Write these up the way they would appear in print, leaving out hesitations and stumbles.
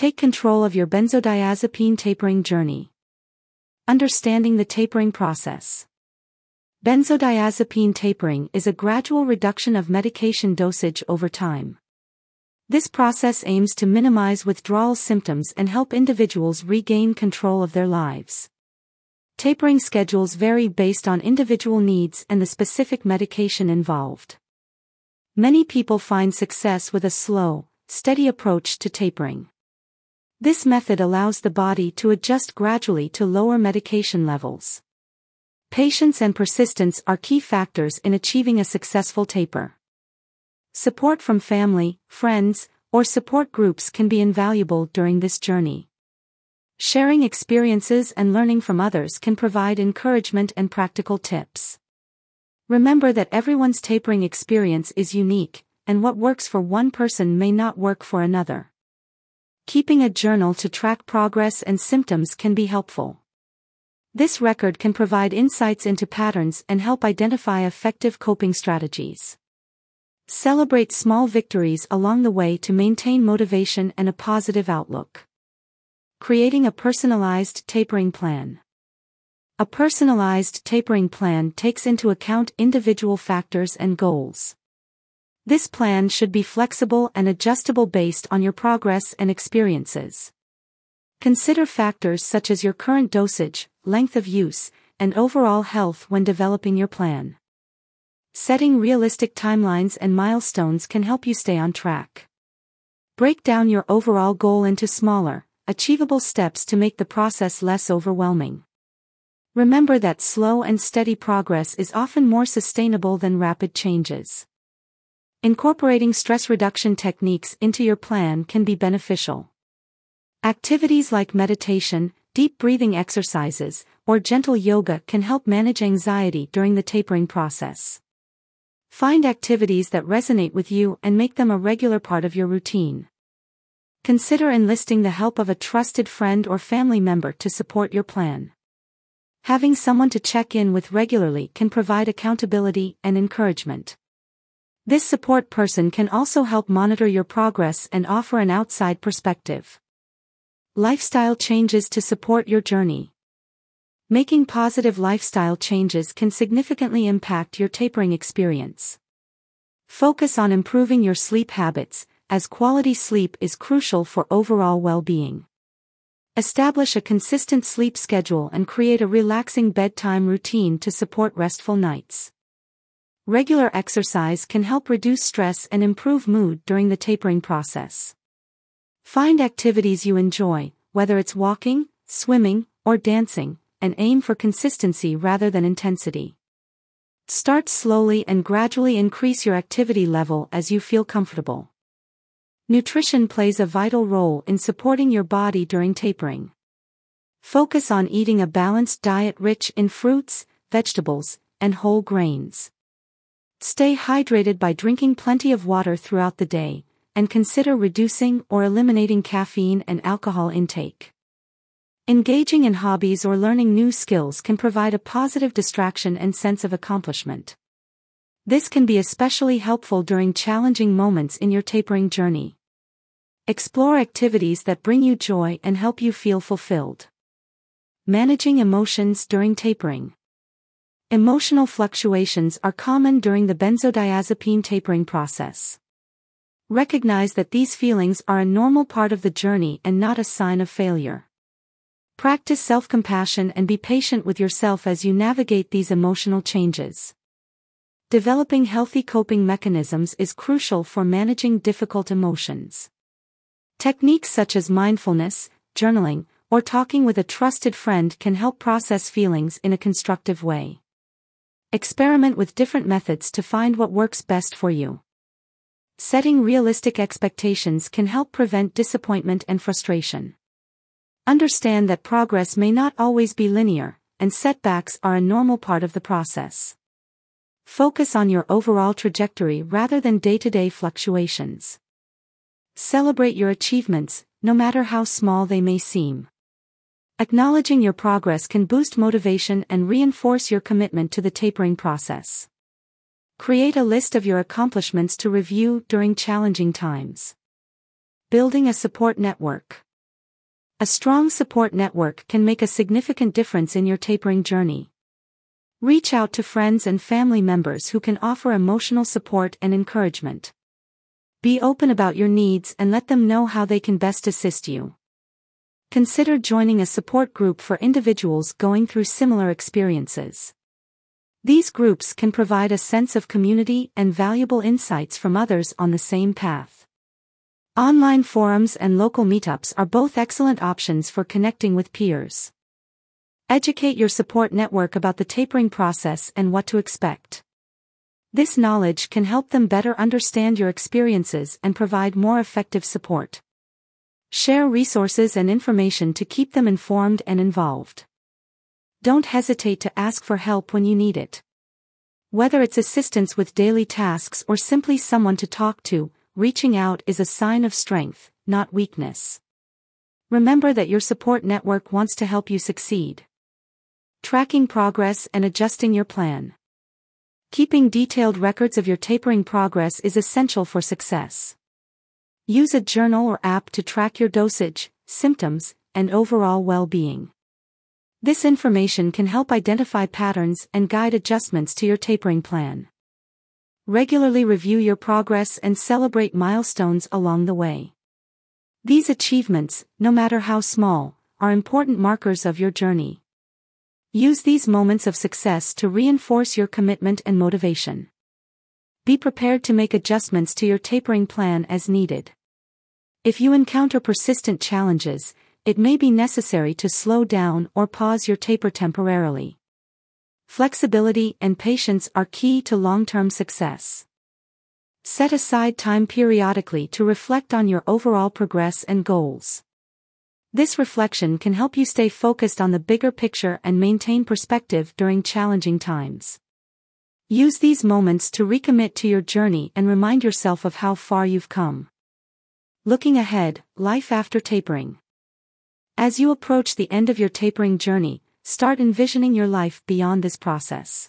Take control of your benzodiazepine tapering journey. Understanding the tapering process. Benzodiazepine tapering is a gradual reduction of medication dosage over time. This process aims to minimize withdrawal symptoms and help individuals regain control of their lives. Tapering schedules vary based on individual needs and the specific medication involved. Many people find success with a slow, steady approach to tapering. This method allows the body to adjust gradually to lower medication levels. Patience and persistence are key factors in achieving a successful taper. Support from family, friends, or support groups can be invaluable during this journey. Sharing experiences and learning from others can provide encouragement and practical tips. Remember that everyone's tapering experience is unique, and what works for one person may not work for another. Keeping a journal to track progress and symptoms can be helpful. This record can provide insights into patterns and help identify effective coping strategies. Celebrate small victories along the way to maintain motivation and a positive outlook. Creating a personalized tapering plan. A personalized tapering plan takes into account individual factors and goals. This plan should be flexible and adjustable based on your progress and experiences. Consider factors such as your current dosage, length of use, and overall health when developing your plan. Setting realistic timelines and milestones can help you stay on track. Break down your overall goal into smaller, achievable steps to make the process less overwhelming. Remember that slow and steady progress is often more sustainable than rapid changes. Incorporating stress reduction techniques into your plan can be beneficial. Activities like meditation, deep breathing exercises, or gentle yoga can help manage anxiety during the tapering process. Find activities that resonate with you and make them a regular part of your routine. Consider enlisting the help of a trusted friend or family member to support your plan. Having someone to check in with regularly can provide accountability and encouragement. This support person can also help monitor your progress and offer an outside perspective. Lifestyle changes to support your journey. Making positive lifestyle changes can significantly impact your tapering experience. Focus on improving your sleep habits, as quality sleep is crucial for overall well-being. Establish a consistent sleep schedule and create a relaxing bedtime routine to support restful nights. Regular exercise can help reduce stress and improve mood during the tapering process. Find activities you enjoy, whether it's walking, swimming, or dancing, and aim for consistency rather than intensity. Start slowly and gradually increase your activity level as you feel comfortable. Nutrition plays a vital role in supporting your body during tapering. Focus on eating a balanced diet rich in fruits, vegetables, and whole grains. Stay hydrated by drinking plenty of water throughout the day, and consider reducing or eliminating caffeine and alcohol intake. Engaging in hobbies or learning new skills can provide a positive distraction and sense of accomplishment. This can be especially helpful during challenging moments in your tapering journey. Explore activities that bring you joy and help you feel fulfilled. Managing emotions during tapering. Emotional fluctuations are common during the benzodiazepine tapering process. Recognize that these feelings are a normal part of the journey and not a sign of failure. Practice self-compassion and be patient with yourself as you navigate these emotional changes. Developing healthy coping mechanisms is crucial for managing difficult emotions. Techniques such as mindfulness, journaling, or talking with a trusted friend can help process feelings in a constructive way. Experiment with different methods to find what works best for you. Setting realistic expectations can help prevent disappointment and frustration. Understand that progress may not always be linear, and setbacks are a normal part of the process. Focus on your overall trajectory rather than day-to-day fluctuations. Celebrate your achievements, no matter how small they may seem. Acknowledging your progress can boost motivation and reinforce your commitment to the tapering process. Create a list of your accomplishments to review during challenging times. Building a support network. A strong support network can make a significant difference in your tapering journey. Reach out to friends and family members who can offer emotional support and encouragement. Be open about your needs and let them know how they can best assist you. Consider joining a support group for individuals going through similar experiences. These groups can provide a sense of community and valuable insights from others on the same path. Online forums and local meetups are both excellent options for connecting with peers. Educate your support network about the tapering process and what to expect. This knowledge can help them better understand your experiences and provide more effective support. Share resources and information to keep them informed and involved. Don't hesitate to ask for help when you need it. Whether it's assistance with daily tasks or simply someone to talk to, reaching out is a sign of strength, not weakness. Remember that your support network wants to help you succeed. Tracking progress and adjusting your plan. Keeping detailed records of your tapering progress is essential for success. Use a journal or app to track your dosage, symptoms, and overall well-being. This information can help identify patterns and guide adjustments to your tapering plan. Regularly review your progress and celebrate milestones along the way. These achievements, no matter how small, are important markers of your journey. Use these moments of success to reinforce your commitment and motivation. Be prepared to make adjustments to your tapering plan as needed. If you encounter persistent challenges, it may be necessary to slow down or pause your taper temporarily. Flexibility and patience are key to long-term success. Set aside time periodically to reflect on your overall progress and goals. This reflection can help you stay focused on the bigger picture and maintain perspective during challenging times. Use these moments to recommit to your journey and remind yourself of how far you've come. Looking ahead, life after tapering. As you approach the end of your tapering journey, start envisioning your life beyond this process.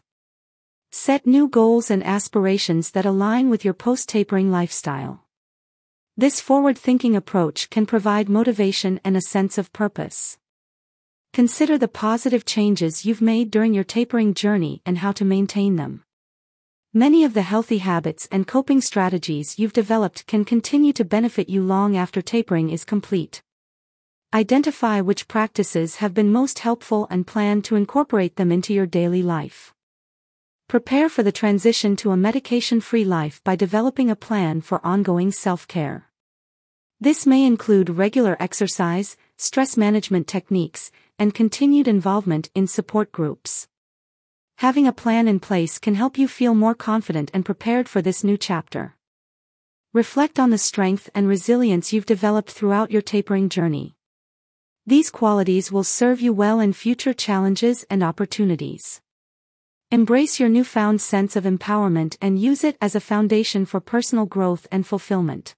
Set new goals and aspirations that align with your post-tapering lifestyle. This forward-thinking approach can provide motivation and a sense of purpose. Consider the positive changes you've made during your tapering journey and how to maintain them. Many of the healthy habits and coping strategies you've developed can continue to benefit you long after tapering is complete. Identify which practices have been most helpful and plan to incorporate them into your daily life. Prepare for the transition to a medication-free life by developing a plan for ongoing self-care. This may include regular exercise, stress management techniques, and continued involvement in support groups. Having a plan in place can help you feel more confident and prepared for this new chapter. Reflect on the strength and resilience you've developed throughout your tapering journey. These qualities will serve you well in future challenges and opportunities. Embrace your newfound sense of empowerment and use it as a foundation for personal growth and fulfillment.